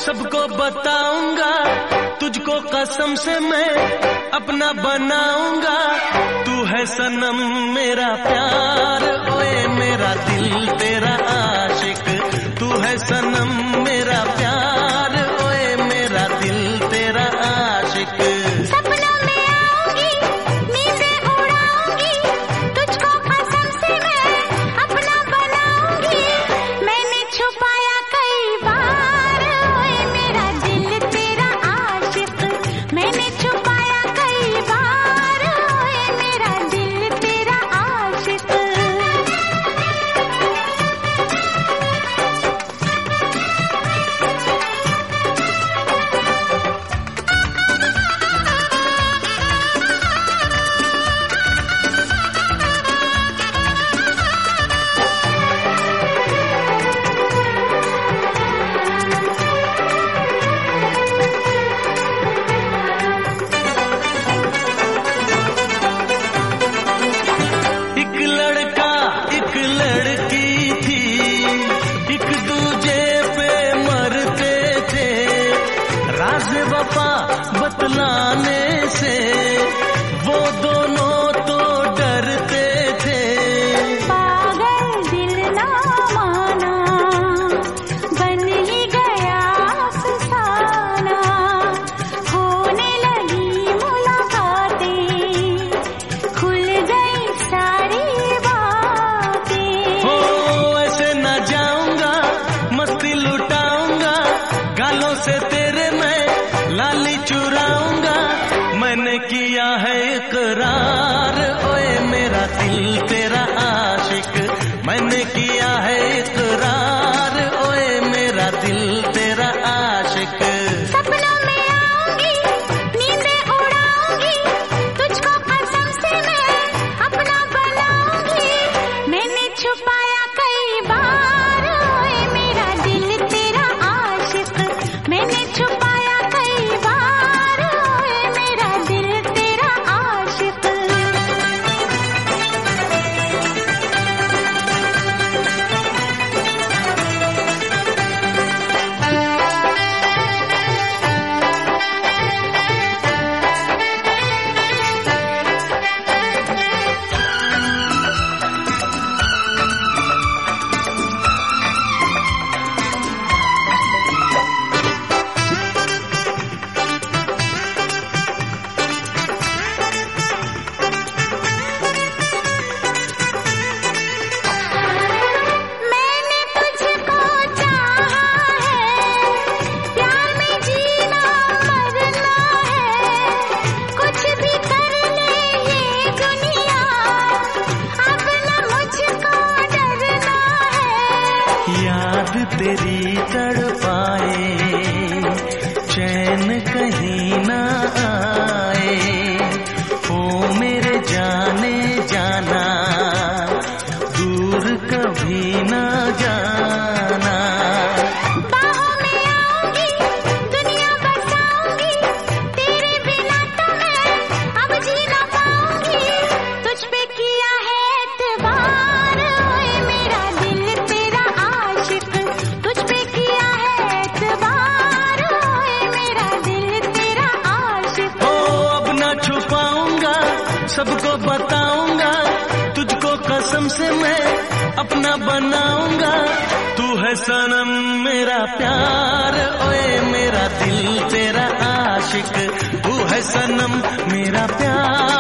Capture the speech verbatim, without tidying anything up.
सबको बताऊंगा, तुझको कसम से मैं अपना बनाऊंगा। तू है सनम मेरा प्यार, ओए मेरा दिल तेरा आशिक। तू है सनम मेरा प्यार, ओए मेरा दिल तेरा आशिक। सपनों में आऊंगी, नींदें उड़ाऊंगी, तुझको कसम से मैं अपना बनाऊंगी। मैंने छुपाया कई बार, ओए मेरा दिल तेरा आशिक। मैंने छुपाया कई बार, ओए मेरा दिल तेरा आशिक। वफा बतलाने से वो दोनों तो डरते थे। पागल दिल ना माना, बन ही गया अफसाना। होने लगी मुलाकातें, खुल गई सारी बातें। हो ऐसे न जाऊंगा, मस्ती लुटाऊंगा, गालों से तेरे मैं लाली चुराऊंगा। मैंने किया है इकरार, ओए मेरा दिल तेरा आशिक। मैंने किया है इकरार, ओए मेरा दिल तेरा आशिक। सपनों में आऊंगी, नींदें उड़ाऊंगी, तुझको कसम से मैं अपना बनाऊंगी। मैंने छुपाया कई बार, ओए मेरा दिल तेरा आशिक। मैंने छुपाया कई बार, ओए मेरा दिल तेरा आशिक। मैंने तुझको चाहा है, प्यार में जीना मरना है। कुछ भी कर ले ये दुनिया, अब न मुझको डरना है। याद तेरी तड़पाए, चैन कहीं ना आए। ओ मेरे जाने जाना, दूर कभी ना जाना। बाहों में आऊंगी, दुनिया बसाऊंगी, तेरे बिना तो मैं अब जी ना पाऊंगी। तुझ पे किया है एतबार, ओए मेरा दिल तेरा आशिक। तुझ पे किया है एतबार, ओए मेरा दिल तेरा आशिक। ओ अब ना छुपाऊंगा, सबको बताऊंगा, तुझको कसम से मैं अपना बनाऊंगा। तू है सनम मेरा प्यार, ओए मेरा दिल तेरा आशिक। तू है सनम मेरा प्यार।